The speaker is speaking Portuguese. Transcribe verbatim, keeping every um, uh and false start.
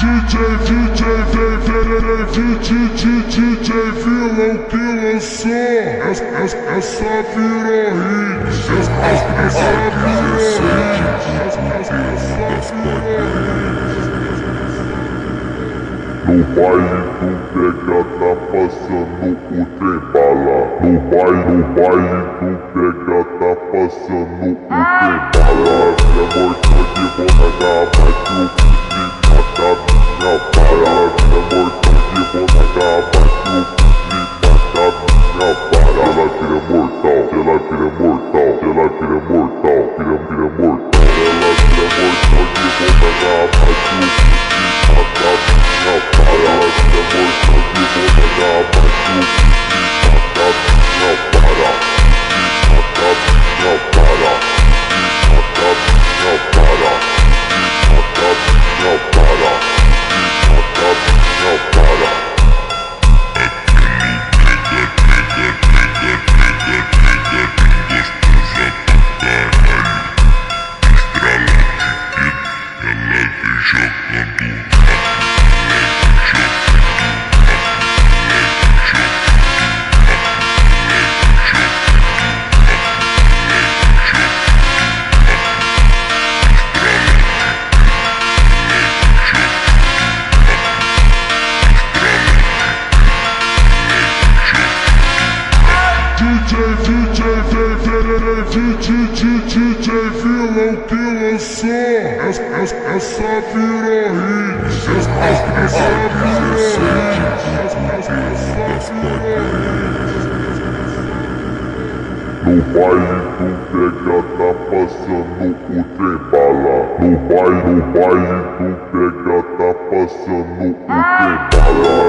DJ, DJ, DJ, DJ, vilão que lançou essa, essa, essa virou hit. Essa, essa virou hit. Essa, essa virou hit. No baile do pega tá passando o trem bala. No baile, no baile do pega tá passando o trem bala. Minha morta de bonaga bate o pudim mata minha bala. Minha morta de bonaga bate o pudim mata minha bala. Ela queria mortal, ela queria mortal, ela queria mortal, queria, queria mortal. Ela queria mortal de bonaga bate o pudim mata minha bala. Ela queria mortal de bonaga bate o pudim mata minha bala. Mata minha bala. Mata minha bala. Mata minha bala. Mata minha bala. DJ, vilão que lançou essa, essa, essa virou hit. Essa, essa virou hit. Essa, essa virou hit. No baile do pega tá passando o trem bala. No baile, no baile do pega tá passando o trem bala.